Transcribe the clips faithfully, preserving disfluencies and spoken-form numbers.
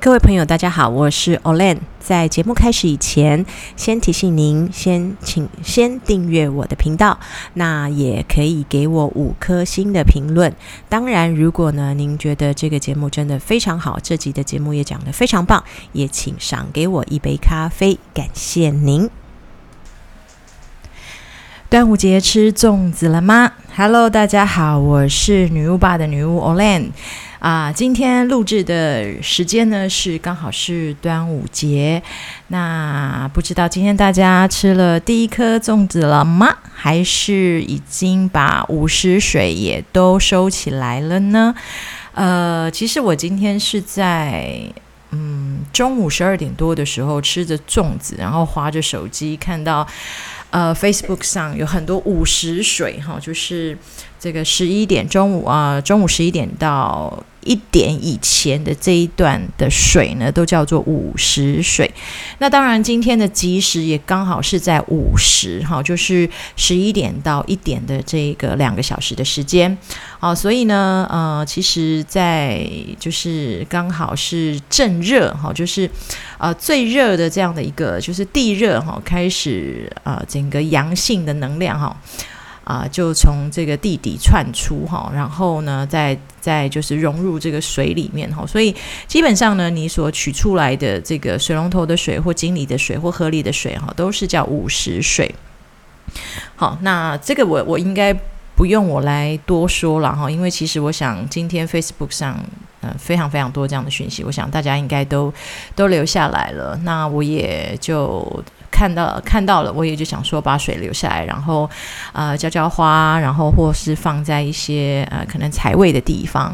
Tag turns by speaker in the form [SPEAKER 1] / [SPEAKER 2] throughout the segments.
[SPEAKER 1] 各位朋友大家好，我是 Olen。 在节目开始以前，先提醒您先请先订阅我的频道，那也可以给我五颗星的评论。当然如果呢您觉得这个节目真的非常好，这集的节目也讲得非常棒，也请赏给我一杯咖啡，感谢您。端午节吃粽子了吗？ Hello 大家好，我是女巫吧的女巫 Olen。啊，今天录制的时间呢是刚好是端午节，那不知道今天大家吃了第一颗粽子了吗？还是已经把午时水也都收起来了呢？呃，其实我今天是在嗯中午十二点多的时候吃着粽子，然后滑着手机看到呃 Facebook 上有很多午时水哈，就是这个十一点中午啊、呃，中午十一点到一点以前的这一段的水呢，都叫做午时水。那当然，今天的吉时也刚好是在午时哈，就是十一点到一点的这个两个小时的时间。好，所以呢，呃，其实在就是刚好是正热哈，就是呃最热的这样的一个就是地热哈，开始呃整个阳性的能量哈。啊、呃，就从这个地底窜出哈，然后呢，再再就是融入这个水里面哈，所以基本上呢，你所取出来的这个水龙头的水或井里的水或河里的水哈，都是叫午时水。好，那这个我我应该不用我来多说了哈，因为其实我想今天 Facebook 上呃非常非常多这样的讯息，我想大家应该都都留下来了，那我也就。看到看到了，我也就想说把水留下来，然后呃浇浇花，然后或是放在一些呃可能财位的地方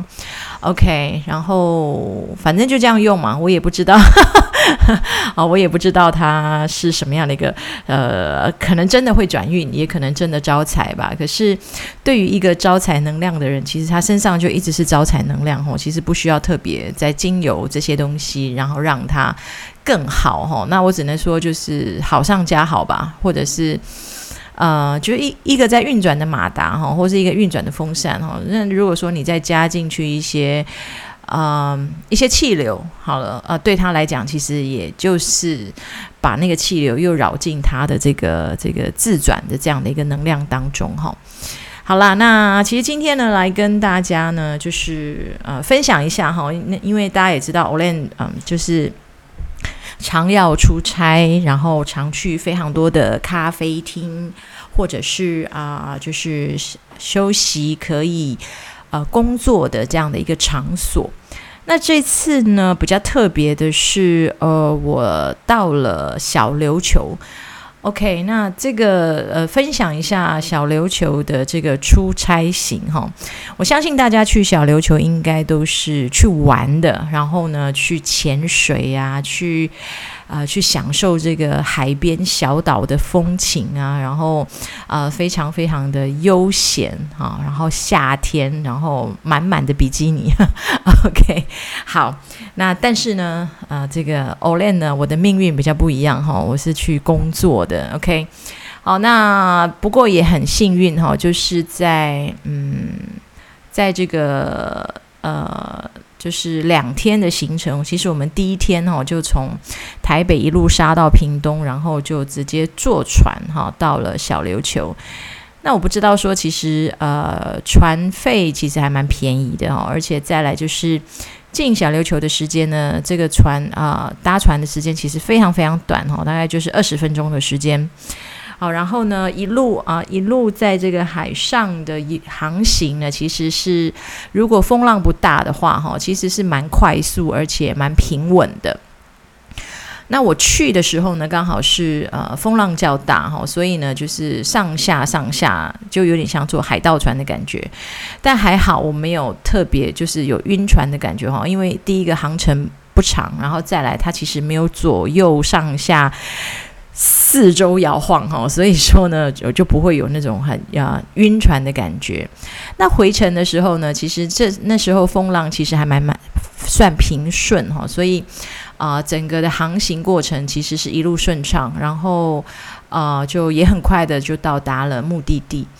[SPEAKER 1] ，OK， 然后反正就这样用嘛，我也不知道啊，我也不知道它是什么样的一个呃，可能真的会转运，也可能真的招财吧。可是对于一个招财能量的人，其实他身上就一直是招财能量哦，其实不需要特别在精油这些东西，然后让它更好哈，那我只能说就是好上加好吧，或者是呃，就一一个在运转的马达哈，或是一个运转的风扇哈。那如果说你再加进去一些呃一些气流，好了，呃，对他来讲，其实也就是把那个气流又绕进他的这个这个自转的这样的一个能量当中哈。好啦，那其实今天呢，来跟大家呢，就是呃分享一下哈，因为大家也知道 Olen 嗯，就是常要出差，然后常去非常多的咖啡厅，或者是啊、呃，就是休息可以呃工作的这样的一个场所。那这次呢，比较特别的是，呃，我到了小琉球。OK， 那这个呃，分享一下小琉球的这个出差行哈。我相信大家去小琉球应该都是去玩的，然后呢，去潜水啊，去呃去享受这个海边小岛的风情啊，然后呃非常非常的悠闲啊，然后夏天，然后满满的比基尼。OK， 好，那但是呢，呃，这个 Olen 呢，我的命运比较不一样哈，我是去工作的。OK， 好，那不过也很幸运哈，就是在嗯，在这个呃，就是两天的行程，其实我们第一天哈就从台北一路杀到屏东，然后就直接坐船哈到了小琉球。那我不知道说，其实呃船费其实还蛮便宜的哈，而且再来就是进小琉球的时间呢，这个船啊、呃、搭船的时间其实非常非常短哈，大概就是二十分钟的时间。好，然后呢一路啊、呃、一路在这个海上的航行呢，其实是如果风浪不大的话哈，其实是蛮快速而且蛮平稳的。那我去的时候呢，刚好是呃风浪较大哈，所以呢就是上下上下就有点像坐海盗船的感觉，但还好我没有特别就是有晕船的感觉哈，因为第一个航程不长，然后再来它其实没有左右上下四周摇晃哈，所以说呢就就不会有那种很啊晕船的感觉。那回程的时候呢，其实这那时候风浪其实还蛮蛮算平顺哈，所以啊、呃，整个的航行过程其实是一路顺畅，然后啊、呃，就也很快的就到达了目的地。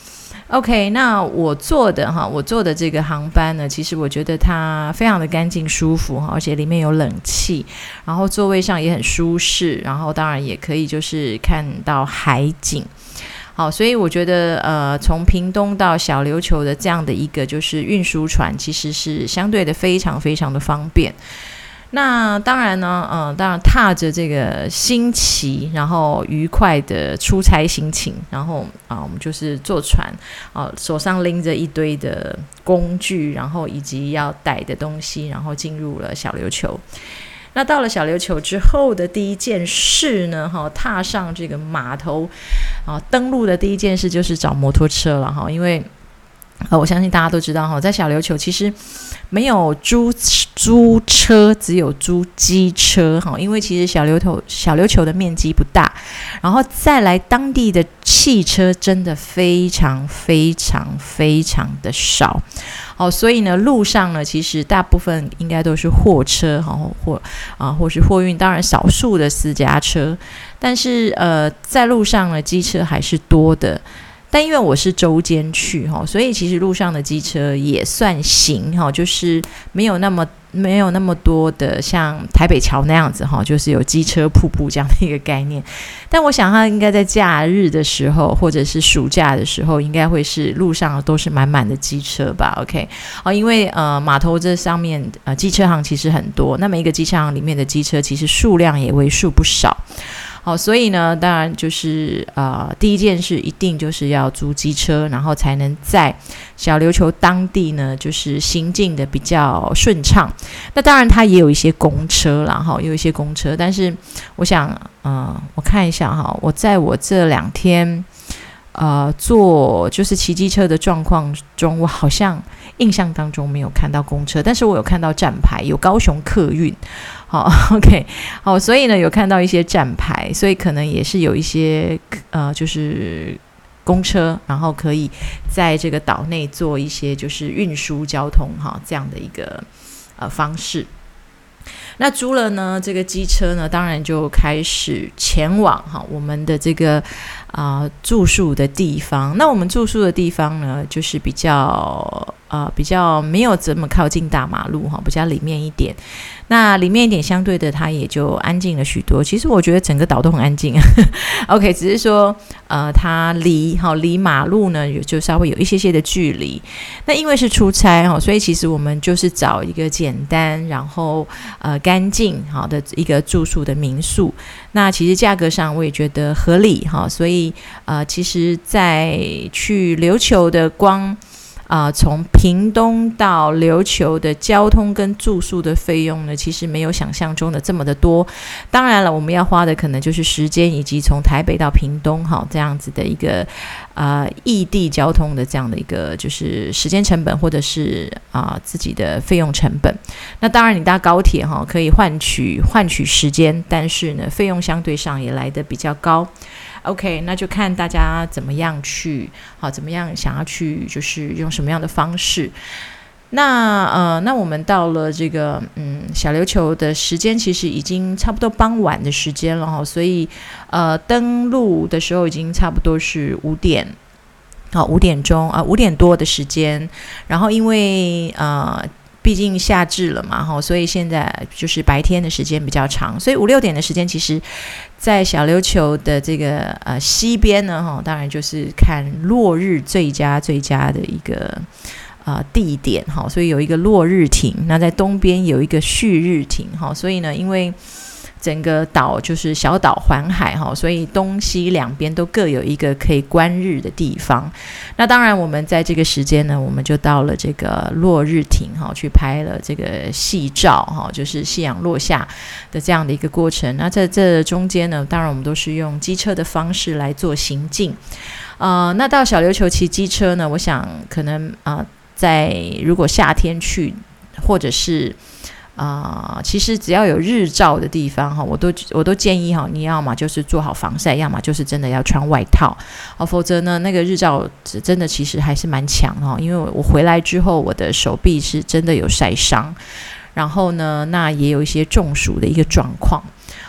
[SPEAKER 1] OK， 那我坐的哈，我坐的这个航班呢，其实我觉得它非常的干净舒服哈，而且里面有冷气，然后座位上也很舒适，然后当然也可以就是看到海景。好，所以我觉得呃，从屏东到小琉球的这样的一个就是运输船，其实是相对的非常非常的方便。那当然呢，呃，当然踏着这个新奇，然后愉快的出差心情，然后啊、呃，我们就是坐船，啊、呃，手上拎着一堆的工具，然后以及要带的东西，然后进入了小琉球。那到了小琉球之后的第一件事呢，哈，踏上这个码头啊，登陆的第一件事就是找摩托车了哈，因为。呃，我相信大家都知道哈，在小琉球其实没有租租车，只有租机车哈。因为其实小琉球小琉球的面积不大，然后再来当地的汽车真的非常非常非常的少，哦，所以呢，路上呢其实大部分应该都是货车哈，或啊或是货运，当然少数的私家车，但是呃，在路上呢，机车还是多的。但因为我是周间去，所以其实路上的机车也算行，就是没有那么没有那么多的像台北桥那样子，就是有机车瀑布这样的一个概念。但我想它应该在假日的时候或者是暑假的时候，应该会是路上都是满满的机车吧。 OK， 哦，因为呃码头这上面呃机车行其实很多，那每一个机车行里面的机车其实数量也为数不少。好，所以呢，当然就是呃，第一件事一定就是要租机车，然后才能在小琉球当地呢，就是行进的比较顺畅。那当然，它也有一些公车啦，哈，有一些公车，但是我想，呃，我看一下哈，我在我这两天呃坐就是骑机车的状况中，我好像印象当中没有看到公车，但是我有看到站牌，有高雄客运。好 ，OK， 好，所以呢有看到一些站牌，所以可能也是有一些呃，就是公车，然后可以在这个岛内做一些就是运输交通哈这样的一个呃方式。那租了呢这个机车呢，当然就开始前往哈我们的这个啊、呃、住宿的地方。那我们住宿的地方呢，就是比较呃比较没有这么靠近大马路哈，比较里面一点。那里面一点相对的，它也就安静了许多。其实我觉得整个岛都很安静OK， 只是说呃它离好离马路呢就稍微有一些些的距离。那因为是出差哈，所以其实我们就是找一个简单然后呃干净好的一个住宿的民宿。那其实价格上我也觉得合理哈，所以呃其实在去琉球的光啊、呃，从屏东到琉球的交通跟住宿的费用呢，其实没有想象中的这么的多。当然了，我们要花的可能就是时间，以及从台北到屏东哈这样子的一个啊、呃、异地交通的这样的一个就是时间成本，或者是啊、呃、自己的费用成本。那当然，你搭高铁哈可以换取换取时间，但是呢，费用相对上也来得比较高。OK， 那就看大家怎么样去，好，怎么样想要去，就是用什么样的方式。那呃，那我们到了这个嗯小琉球的时间，其实已经差不多傍晚的时间了哈，所以呃登陆的时候已经差不多是五点。好，五点钟啊，五点多的时间。然后因为呃。毕竟夏至了嘛，所以现在就是白天的时间比较长，所以五六点的时间，其实在小琉球的这个呃西边呢，当然就是看落日最佳最佳的一个呃地点，所以有一个落日亭，那在东边有一个旭日亭，所以呢，因为整个岛就是小岛环海，所以东西两边都各有一个可以观日的地方。那当然我们在这个时间呢，我们就到了这个落日亭去拍了这个夕照，就是夕阳落下的这样的一个过程。那在这中间呢，当然我们都是用机车的方式来做行进。呃，那到小琉球骑机车呢，我想可能啊、呃，在如果夏天去，或者是啊、呃，其实只要有日照的地方哈，我都我都建议哈，你要嘛就是做好防晒，要么就是真的要穿外套哦，否则呢，那个日照真的其实还是蛮强哈。因为我回来之后，我的手臂是真的有晒伤，然后呢，那也有一些中暑的一个状况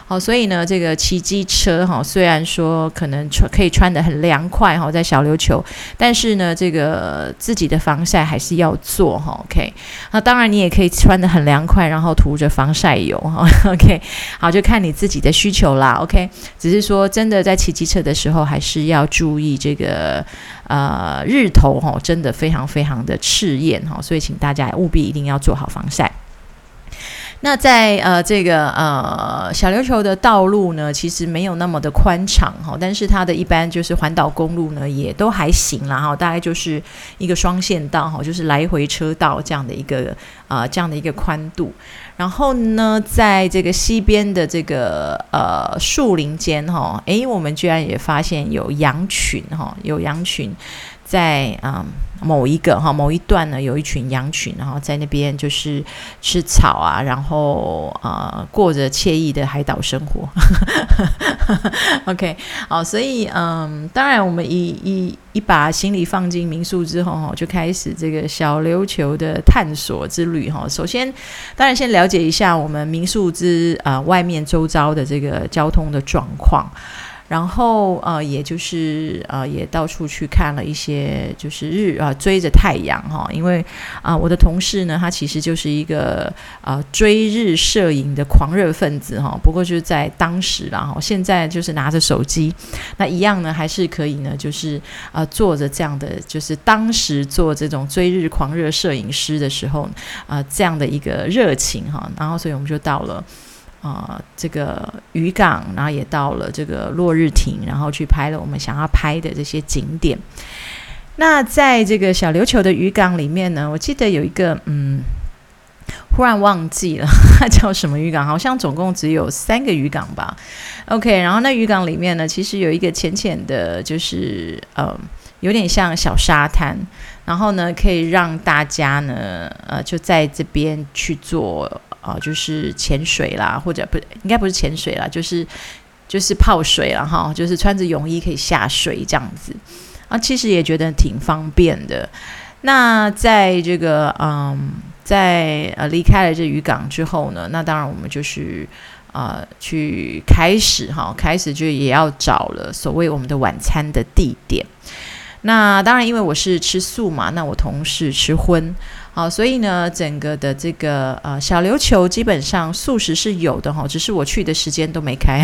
[SPEAKER 1] 好，所以呢，这个骑机车哈，虽然说可能穿可以穿得很凉快哈，在小琉球，但是呢，这个自己的防晒还是要做哈。OK， 那当然你也可以穿得很凉快，然后涂着防晒油哈。OK， 好，就看你自己的需求啦。OK， 只是说真的在骑机车的时候，还是要注意这个呃日头哈，真的非常非常的刺眼哈，所以请大家务必一定要做好防晒。那在呃这个呃小琉球的道路呢，其实没有那么的宽敞哈，但是它的一般就是环岛公路呢也都还行啦哈，大概就是一个双线道哈，就是来回车道这样的一个呃这样的一个宽度。然后呢，在这个西边的这个呃树林间哈，诶，我们居然也发现有羊群哈，有羊群在嗯。某一个哈某一段呢，有一群羊群，然后在那边就是吃草啊，然后呃过着惬意的海岛生活。OK， 好，所以嗯，当然我们一一一把行李放进民宿之后哈，就开始这个小琉球的探索之旅哈。首先，当然先了解一下我们民宿之呃外面周遭的这个交通的状况。然后呃，也就是呃，也到处去看了一些，就是日啊、呃、追着太阳哈，因为啊、呃，我的同事呢，他其实就是一个呃追日摄影的狂热分子哈。不过就是在当时啦哈，现在就是拿着手机，那一样呢，还是可以呢，就是呃做着这样的，就是当时做这种追日狂热摄影师的时候啊、呃，这样的一个热情哈。然后所以我们就到了。呃，这个渔港，然后也到了这个落日亭，然后去拍了我们想要拍的这些景点。那在这个小琉球的渔港里面呢，我记得有一个嗯，忽然忘记了它叫什么渔港，好像总共只有三个渔港吧。OK， 然后那渔港里面呢，其实有一个浅浅的，就是呃，有点像小沙滩，然后呢，可以让大家呢，呃，就在这边去做。啊、呃，就是潜水啦，或者不应该不是潜水啦，就是就是泡水啦哈，就是穿着泳衣可以下水这样子啊，其实也觉得挺方便的。那在这个嗯，在呃离开了这渔港之后呢，那当然我们就是呃去开始哈，开始就也要找了所谓我们的晚餐的地点。那当然，因为我是吃素嘛，那我同事吃荤。好，所以呢，整个的这个呃小琉球基本上素食是有的哈，只是我去的时间都没开。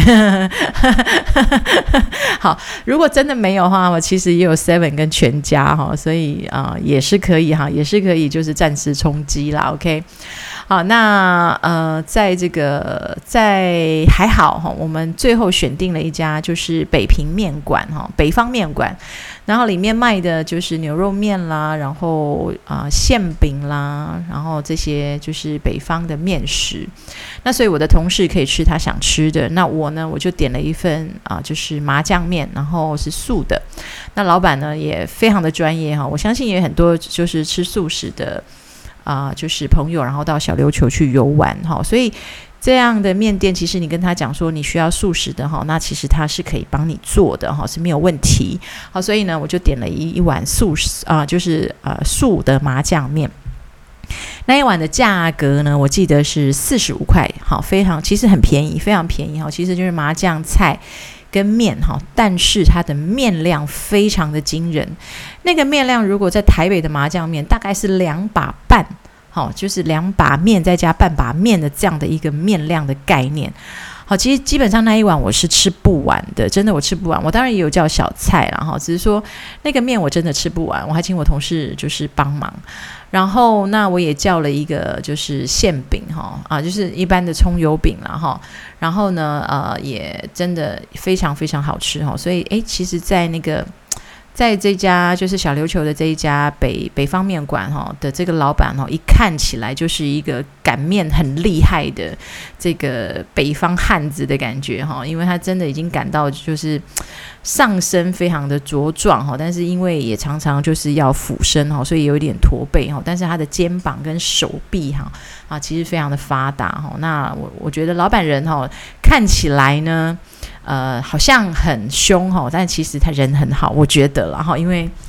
[SPEAKER 1] 好，如果真的没有的话，我其实也有 seven 跟全家哈，所以啊、呃、也是可以哈，也是可以就是暂时充饥啦 ，OK。好，那呃，在这个在还好哈，我们最后选定了一家就是北平面馆哈，北方面馆，然后里面卖的就是牛肉面啦，然后啊、呃、馅饼啦，然后这些就是北方的面食。那所以我的同事可以吃他想吃的，那我呢我就点了一份啊、呃、就是麻酱面，然后是素的。那老板呢也非常的专业哈，我相信也很多就是吃素食的。啊、呃，就是朋友，然后到小琉球去游玩哈，所以这样的面店，其实你跟他讲说你需要素食的哈，那其实他是可以帮你做的哈，是没有问题。好，所以呢，我就点了一一碗素啊、呃，就是呃素的麻酱面。那一碗的价格呢，我记得是四十五块，好，非常其实很便宜，非常便宜哈，其实就是麻酱菜。跟面哈，但是它的面量非常的惊人。那个面量如果在台北的麻酱面，大概是两把半，好，就是两把面再加半把面的这样的一个面量的概念。好，其实基本上那一碗我是吃不完的，真的我吃不完。我当然也有叫小菜啦哈，只是说那个面我真的吃不完，我还请我同事就是帮忙。然后那我也叫了一个就是馅饼哈啊，就是一般的葱油饼啦哈。然后呢呃也真的非常非常好吃哈，所以诶其实在那个在这家就是小琉球的这一家北北方面馆哈的这个老板哈，一看起来就是一个擀面很厉害的这个北方汉子的感觉哈，因为他真的已经擀到就是上身非常的茁壮哈，但是因为也常常就是要俯身哈，所以有一点驼背哈，但是他的肩膀跟手臂哈啊其实非常的发达哈。那我我觉得老板人哈看起来呢。呃，好像很凶哈，但其实他人很好，我觉得啦哈，因为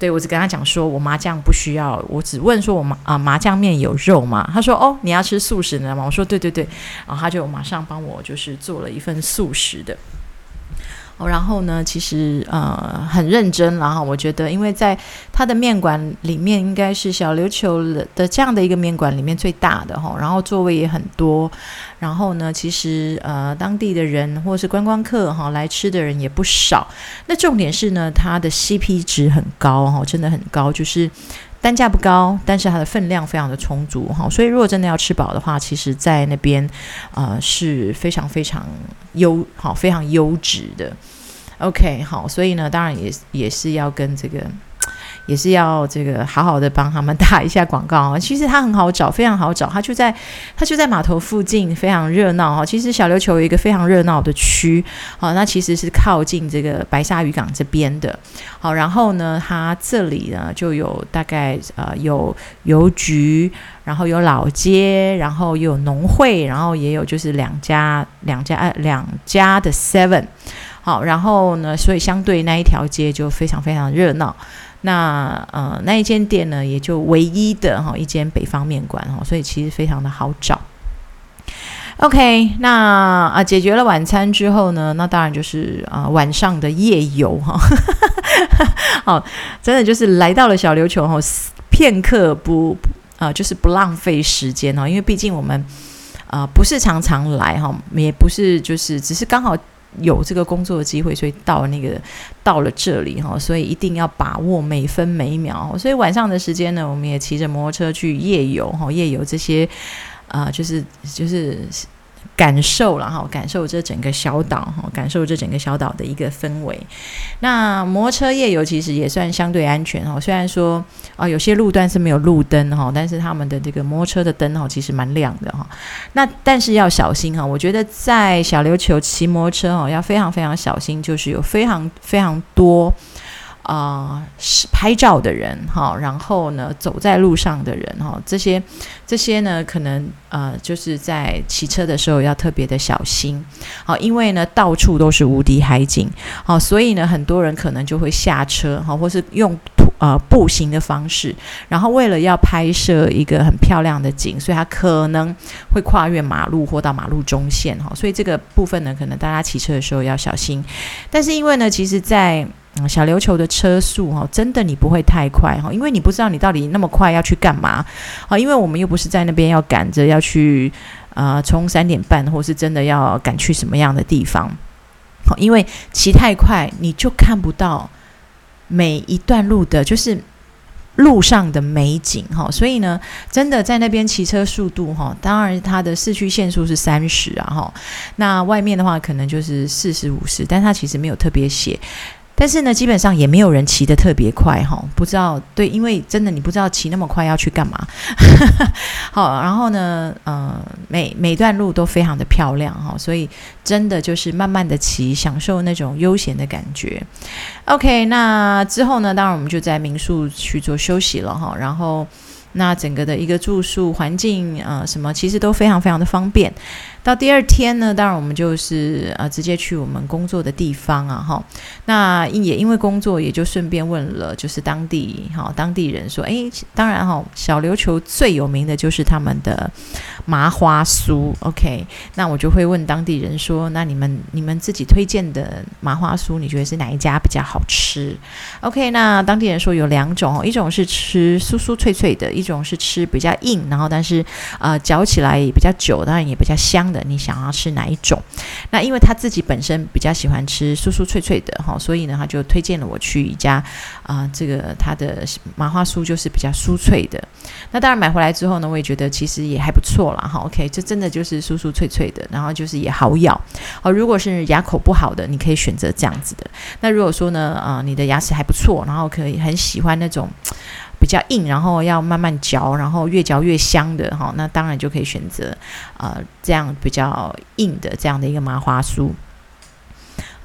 [SPEAKER 1] 对，我只跟他讲说我麻酱不需要，我只问说我麻啊麻酱面有肉吗？他说哦，你要吃素食的吗？我说对对对，然后他就马上帮我就是做了一份素食的。哦、然后呢，其实呃很认真，然后我觉得，因为在他的面馆里面，应该是小琉球的这样的一个面馆里面最大的哈，然后座位也很多，然后呢，其实呃当地的人或是观光客哈来吃的人也不少。那重点是呢，它的 C P 值很高哈，真的很高，就是单价不高，但是它的分量非常的充足哈，所以如果真的要吃饱的话，其实在那边呃是非常非常优好，非常优质的。OK， 好，所以呢，当然也也是要跟这个，也是要这个好好的帮他们打一下广告啊。其实它很好找，非常好找，它就在它就在码头附近，非常热闹哈。其实小琉球有一个非常热闹的区，好，那其实是靠近这个白沙渔港这边的。好，然后呢，它这里呢就有大概呃有邮局，然后有老街，然后又有农会，然后也有就是两家两家呃两家的 Seven。好，然后呢，所以相对那一条街就非常非常热闹。那呃那一间店呢，也就唯一的哈一间北方面馆哈，所以其实非常的好找。OK， 那啊解决了晚餐之后呢，那当然就是啊、呃、晚上的夜游哈。好，真的就是来到了小琉球哈，片刻不啊、呃、就是不浪费时间哦，因为毕竟我们啊、呃、不是常常来哈，也不是就是只是刚好有这个工作的机会，所以到那个到了这里哈，所以一定要把握每分每秒。所以晚上的时间呢，我们也骑着摩托车去夜游哈，夜游这些啊、呃，就是就是感受了哈，感受这整个小岛哈，感受这整个小岛的一个氛围。那摩托车夜游其实也算相对安全哈，虽然说啊、呃、有些路段是没有路灯哈，但是他们的这个摩托车的灯哈其实蛮亮的哈。那但是要小心哈，我觉得在小琉球骑摩托车哈要非常非常小心，就是有非常非常多啊、呃，拍照的人哈，然后呢，走在路上的人哈，这些这些呢，可能呃，就是在骑车的时候要特别的小心，好，因为呢，到处都是无敌海景，好，所以呢，很多人可能就会下车哈，或是用呃步行的方式，然后为了要拍摄一个很漂亮的景，所以他可能会跨越马路或到马路中线哈，所以这个部分呢，可能大家骑车的时候要小心。但是因为呢，其实在嗯、小琉球的车速哈，真的你不会太快哈，因为你不知道你到底那么快要去干嘛啊？因为我们又不是在那边要赶着要去呃冲三点半，或是真的要赶去什么样的地方。好，因为骑太快，你就看不到每一段路的，就是路上的美景哈。所以呢，真的在那边骑车速度哈，当然它的市区限速是三十啊哈，那外面的话可能就是四十五十，但它其实没有特别写。但是呢，基本上也没有人骑得特别快哈，不知道对，因为真的你不知道骑那么快要去干嘛。好，然后呢，呃，每每段路都非常的漂亮哈，所以真的就是慢慢的骑，享受那种悠闲的感觉。OK， 那之后呢，当然我们就在民宿去做休息了哈，然后那整个的一个住宿环境呃什么其实都非常非常的方便。到第二天呢，当然我们就是呃直接去我们工作的地方啊哈。那也因为工作，也就顺便问了就是当地哈当地人说，诶，当然哈，小琉球最有名的就是他们的麻花酥。OK， 那我就会问当地人说，那你们你们自己推荐的麻花酥，你觉得是哪一家比较好吃 ？OK， 那当地人说有两种，一种是吃酥酥脆脆的，一种是吃比较硬，然后但是呃嚼起来也比较久，当然也比较香的。你想要吃哪一种？那因为他自己本身比较喜欢吃酥酥脆脆的哈，所以呢他就推荐了我去一家啊、呃，这个他的麻花酥就是比较酥脆的。那当然买回来之后呢，我也觉得其实也还不错啦哈。OK， 这真的就是酥酥脆脆的，然后就是也好咬。哦，如果是牙口不好的，你可以选择这样子的。那如果说呢，啊、呃，你的牙齿还不错，然后可以很喜欢那种比较硬，然后要慢慢嚼，然后越嚼越香的哈，那当然就可以选择呃这样比较硬的这样的一个麻花酥。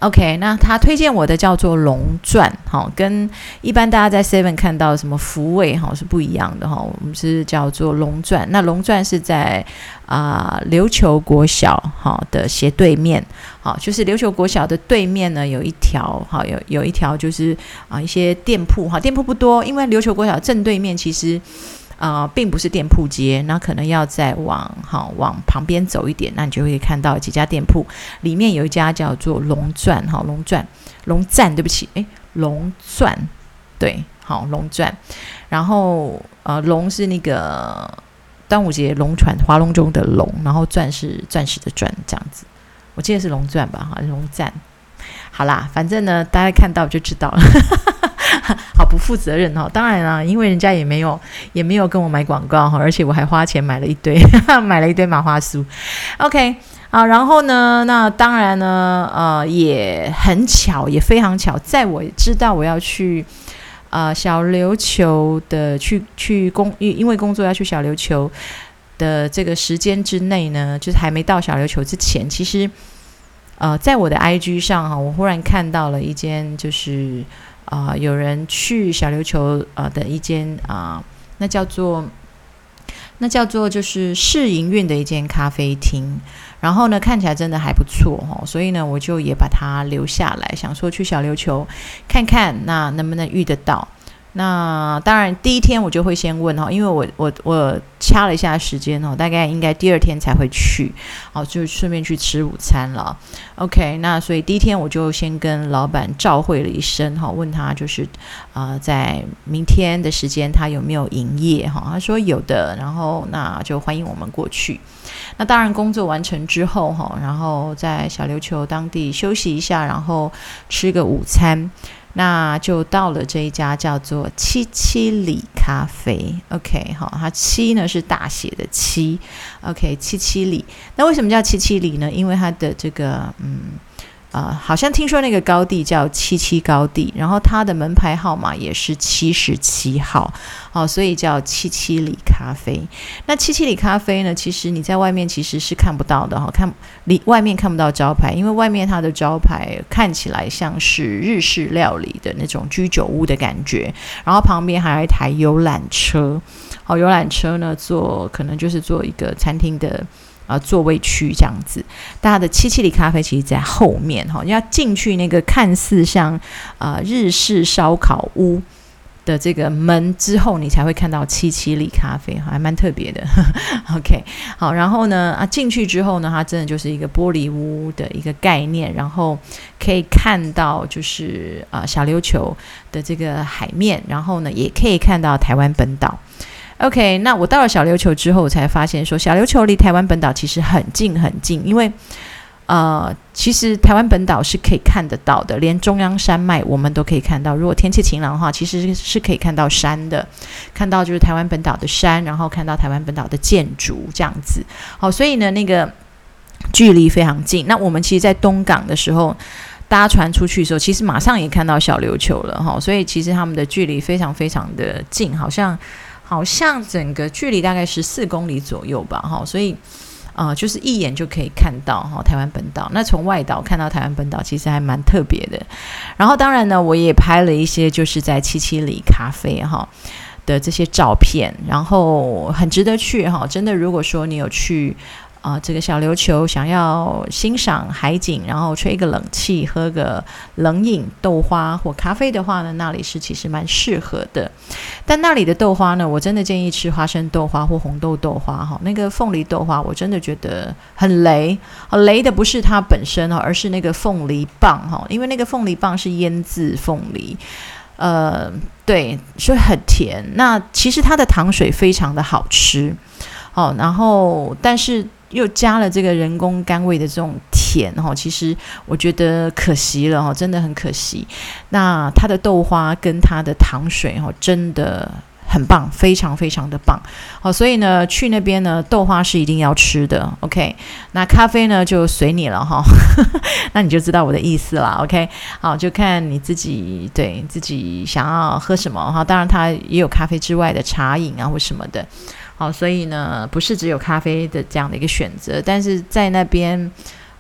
[SPEAKER 1] OK， 那他推荐我的叫做龙钻，哈，跟一般大家在 Seven 看到什么福味哈是不一样的哈。我们是叫做龙钻，那龙钻是在啊、呃、琉球国小哈的斜对面，好，就是琉球国小的对面呢有一条，好有有一条就是啊、呃、一些店铺哈，店铺不多，因为琉球国小正对面其实。呃，并不是店铺街，那可能要再往好往旁边走一点，那你就会看到几家店铺，里面有一家叫做龙钻，好龙钻龙钻，对不起，诶，龙钻，对，好龙钻，然后呃龙是那个端午节龙船划龙舟的龙，然后钻是钻石的钻，这样子，我记得是龙钻吧，哈龙钻，好啦，反正呢大家看到就知道了。好不负责任哦！当然啦，因为人家也没有也没有跟我买广告哈，而且我还花钱买了一堆买了一堆麻花酥。OK， 好，然后呢，那当然呢，呃，也很巧，也非常巧，在我知道我要去呃小琉球的去去工，因为工作要去小琉球的这个时间之内呢，就是还没到小琉球之前，其实呃，在我的 I G 上哈，我忽然看到了一间就是。啊、呃，有人去小琉球呃的一间啊、呃，那叫做那叫做就是试营运的一间咖啡厅，然后呢看起来真的还不错哦，所以呢我就也把它留下来，想说去小琉球看看，那能不能遇得到。那当然第一天我就会先问哈，因为我我我掐了一下时间哦，大概应该第二天才会去，哦，就顺便去吃午餐了。OK， 那所以第一天我就先跟老板照会了一声哈，问他就是呃在明天的时间他有没有营业哈，他说有的，然后那就欢迎我们过去。那当然工作完成之后哈，然后在小琉球当地休息一下，然后吃个午餐。那就到了这一家叫做七七里咖啡 OK 好，它七呢是大写的七 OK 七七里，那为什么叫七七里呢？因为它的这个嗯呃，好像听说那个高地叫七七高地，然后它的门牌号码也是七十七号，哦，所以叫七七里咖啡。那七七里咖啡呢，其实你在外面其实是看不到的哈，看里外面看不到招牌，因为外面它的招牌看起来像是日式料理的那种居酒屋的感觉，然后旁边还有一台游览车，哦，游览车呢做可能就是做一个餐厅的。呃，座位区这样子，大家的七七里咖啡其实在后面哈，要进去那个看似像呃日式烧烤屋的这个门之后，你才会看到七七里咖啡，还蛮特别的。OK， 好，然后呢啊进去之后呢，它真的就是一个玻璃屋的一个概念，然后可以看到就是呃小琉球的这个海面，然后呢也可以看到台湾本岛。OK， 那我到了小琉球之后，我才发现说，小琉球离台湾本岛其实很近很近，因为呃，其实台湾本岛是可以看得到的，连中央山脉我们都可以看到。如果天气晴朗的话，其实是可以看到山的，看到就是台湾本岛的山，然后看到台湾本岛的建筑这样子。好，所以呢，那个距离非常近。那我们其实，在东港的时候。搭船出去的时候，其实马上也看到小琉球了哈，所以其实他们的距离非常非常的近，好像好像整个距离大概十四公里左右吧哈，所以呃就是一眼就可以看到哈台湾本岛。那从外岛看到台湾本岛，其实还蛮特别的。然后当然呢，我也拍了一些就是在七七里咖啡哈的这些照片，然后很值得去哈。真的，如果说你有去。啊、呃，这个小琉球想要欣赏海景，然后吹个冷气，喝个冷饮、豆花或咖啡的话呢，那里是其实蛮适合的。但那里的豆花呢，我真的建议吃花生豆花或红豆豆花哈。那个凤梨豆花，我真的觉得很雷，雷的不是它本身哈，而是那个凤梨棒哈，因为那个凤梨棒是腌制凤梨。呃，对，所以很甜。那其实它的糖水非常的好吃，哦，然后但是。又加了这个人工甘味的这种甜哈，其实我觉得可惜了哈，真的很可惜。那它的豆花跟它的糖水哈，真的很棒，非常非常的棒。好，所以呢，去那边呢，豆花是一定要吃的。OK， 那咖啡呢就随你了哈，那你就知道我的意思啦。OK， 好，就看你自己对自己想要喝什么哈。当然，它也有咖啡之外的茶饮啊或什么的。好，所以呢，不是只有咖啡的这样的一个选择，但是在那边，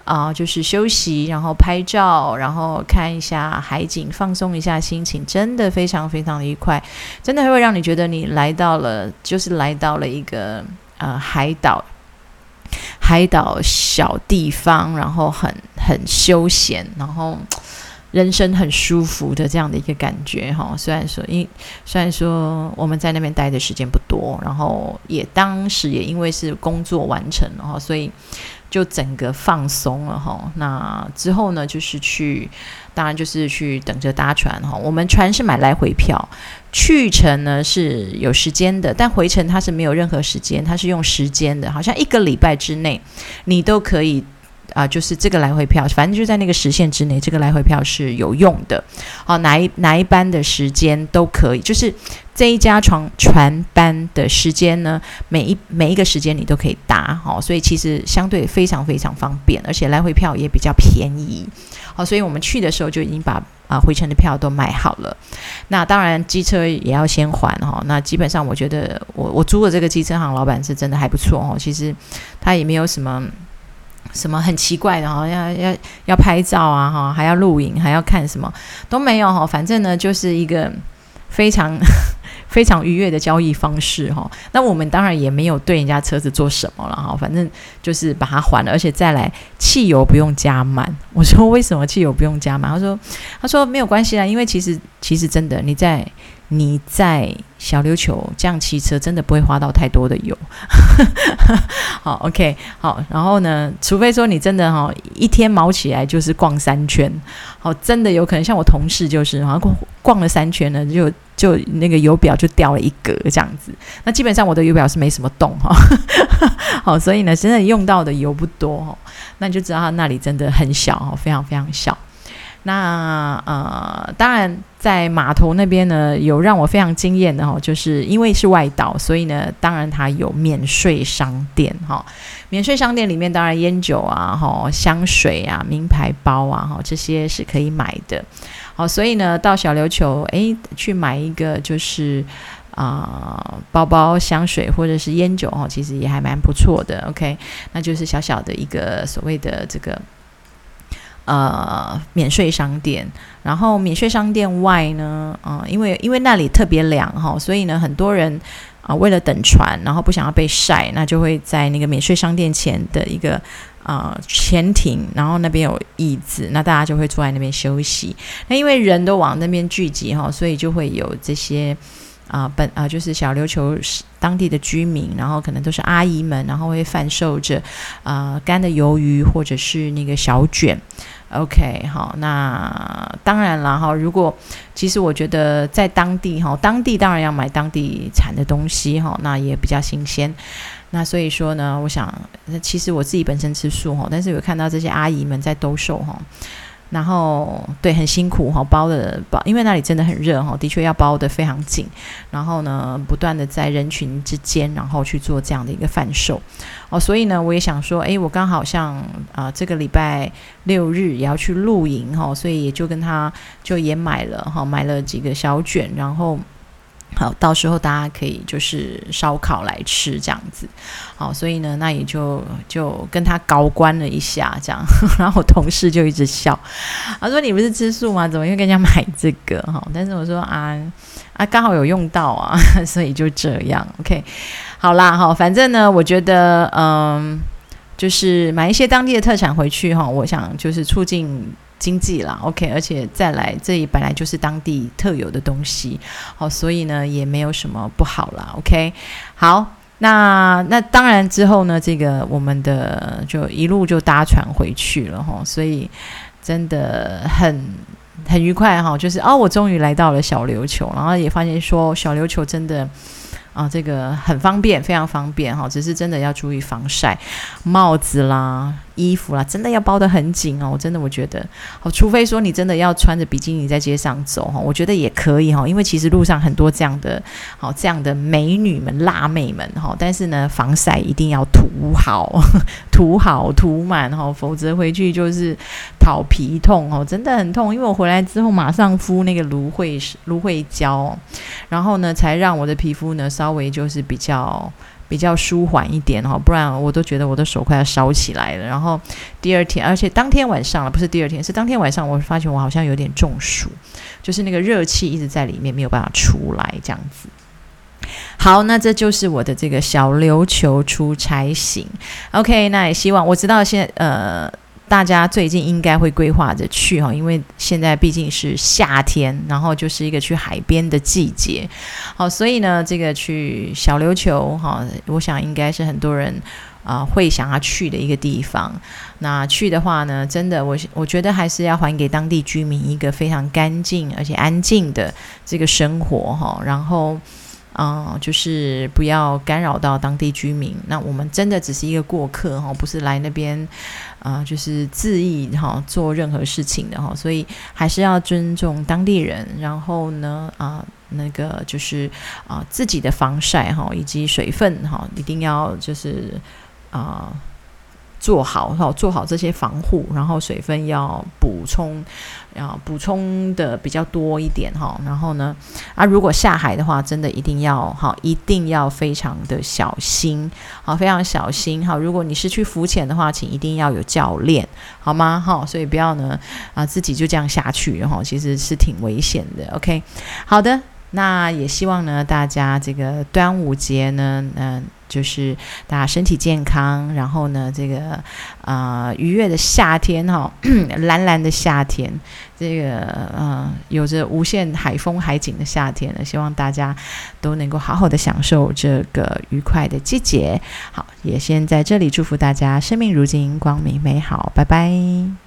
[SPEAKER 1] 啊、呃，就是休息，然后拍照，然后看一下海景，放松一下心情，真的非常非常的愉快，真的会让你觉得你来到了，就是来到了一个呃海岛。海岛小地方，然后很很休闲，然后人生很舒服的这样的一个感觉哈。虽然说，因虽然说我们在那边待的时间不多，然后也当时也因为是工作完成了哈，所以就整个放松了哈。那之后呢，就是去，当然就是去等着搭船哈。我们船是买来回票。去程呢是有时间的，但回程它是没有任何时间，它是用时间的，好像一个礼拜之内你都可以啊、呃，就是这个来回票，反正就在那个时限之内，这个来回票是有用的。好、哦，哪一哪一班的时间都可以，就是这一家船船班的时间呢，每一每一个时间你都可以搭，好、哦，所以其实相对非常非常方便，而且来回票也比较便宜。好、哦，所以我们去的时候就已经把啊、呃、回程的票都买好了。那当然机车也要先还哈、哦。那基本上我觉得我我租的这个机车行老板是真的还不错哦。其实他也没有什么什么很奇怪的哈、哦，要要要拍照啊哈，还要录影，还要看什么都没有哈、哦。反正呢就是一个非常非常愉悦的交易方式哈、哦。那我们当然也没有对人家车子做什么了哈，反正就是把它还了，而且再来汽油不用加满。我说为什么汽油不用加满？他说他说没有关系啦，因为其实其实真的你在你在小琉球这样骑车真的不会花到太多的油。好 OK 好，然后呢除非说你真的、哦、一天毛起来就是逛三圈，好，真的有可能像我同事就是好像逛了三圈呢就就那个油表就掉了一格这样子，那基本上我的油表是没什么动哈、哦，好，所以呢真的用到的油不多哈、哦，那你就知道它那里真的很小哈，非常非常小。那呃，当然在码头那边呢，有让我非常惊艳的哈、哦，就是因为是外岛，所以呢，当然它有免税商店哈、哦。免税商店里面，当然烟酒啊、哈香水啊、名牌包啊、哈这些是可以买的。好，所以呢，到小琉球，哎，去买一个就是啊、呃、包包、香水或者是烟酒哦，其实也还蛮不错的。OK， 那就是小小的一个所谓的这个。呃，免税商店，然后免税商店外呢，呃，因为因为那里特别凉哈，所以呢，很多人啊、呃、为了等船，然后不想要被晒，那就会在那个免税商店前的一个呃前庭，然后那边有椅子，那大家就会坐在那边休息。那因为人都往那边聚集哈，所以就会有这些。啊、呃，本啊、呃、就是小琉球当地的居民，然后可能都是阿姨们，然后会贩售着啊、呃、干的鱿鱼或者是那个小卷。OK， 好，那当然啦哈，如果其实我觉得在当地哈，当地当然要买当地产的东西哈，那也比较新鲜。那所以说呢，我想其实我自己本身吃素哈，但是有看到这些阿姨们在兜售哈。然后对很辛苦哈，包的包，因为那里真的很热哈，的确要包得非常紧。然后呢，不断的在人群之间，然后去做这样的一个贩售哦。所以呢，我也想说，哎，我刚好像啊、呃、这个礼拜六日也要去露营哈，所以也就跟他就也买了哈，买了几个小卷，然后。好，到时候大家可以就是烧烤来吃这样子，好，所以呢，那也就就跟他高官了一下这样，然后我同事就一直笑，他说你不是吃素吗？怎么又跟人家买这个？哈，但是我说啊啊，刚好有用到啊，所以就这样 ，OK， 好啦，哈，反正呢，我觉得嗯，就是买一些当地的特产回去哈，我想就是促进。经济啦 ，OK， 而且再来，这里本来就是当地特有的东西，好，所以呢也没有什么不好啦 ，OK， 好，那那当然之后呢，这个我们的就一路就搭船回去了哈，所以真的很很愉快哈，就是哦，我终于来到了小琉球，然后也发现说小琉球真的。啊，这个很方便，非常方便哈，只是真的要注意防晒，帽子啦、衣服啦，真的要包得很紧哦。真的，我觉得，好，除非说你真的要穿着比基尼在街上走哈，我觉得也可以哈，因为其实路上很多这样的，好这样的美女们、辣妹们哈，但是呢，防晒一定要涂好、涂好、涂满哈，否则回去就是讨皮痛哦，真的很痛。因为我回来之后马上敷那个芦荟芦荟胶，然后呢，才让我的皮肤呢稍微就是比较比较舒缓一点哈，不然我都觉得我的手快要烧起来了。然后第二天，而且当天晚上了，不是第二天，是当天晚上，我发现我好像有点中暑，就是那个热气一直在里面，没有办法出来这样子。好，那这就是我的这个小琉球出差行。OK， 那也希望我知道现在呃。大家最近应该会规划着去哈，因为现在毕竟是夏天，然后就是一个去海边的季节，好，所以呢，这个去小琉球哈，我想应该是很多人啊、呃、会想要去的一个地方。那去的话呢，真的我我觉得还是要还给当地居民一个非常干净而且安静的这个生活哈，然后。嗯、呃，就是不要干扰到当地居民。那我们真的只是一个过客哈，不是来那边啊、呃，就是恣意哈做任何事情的哈。所以还是要尊重当地人。然后呢，啊、呃，那个就是啊、呃，自己的防晒哈，以及水分哈，一定要就是啊。呃做好做好这些防护，然后水分要补充，要补充的比较多一点哈。然后呢，啊，如果下海的话，真的一定要哈，一定要非常的小心，好，非常小心哈。如果你是去浮潜的话，请一定要有教练，好吗？哈，所以不要呢啊自己就这样下去哈，其实是挺危险的。OK， 好的。那也希望呢，大家这个端午节呢，嗯、呃，就是大家身体健康，然后呢，这个啊、呃、愉悦的夏天哈、哦，蓝蓝的夏天，这个呃有着无限海风海景的夏天呢，希望大家都能够好好的享受这个愉快的季节。好，也先在这里祝福大家生命如金，光明美好，拜拜。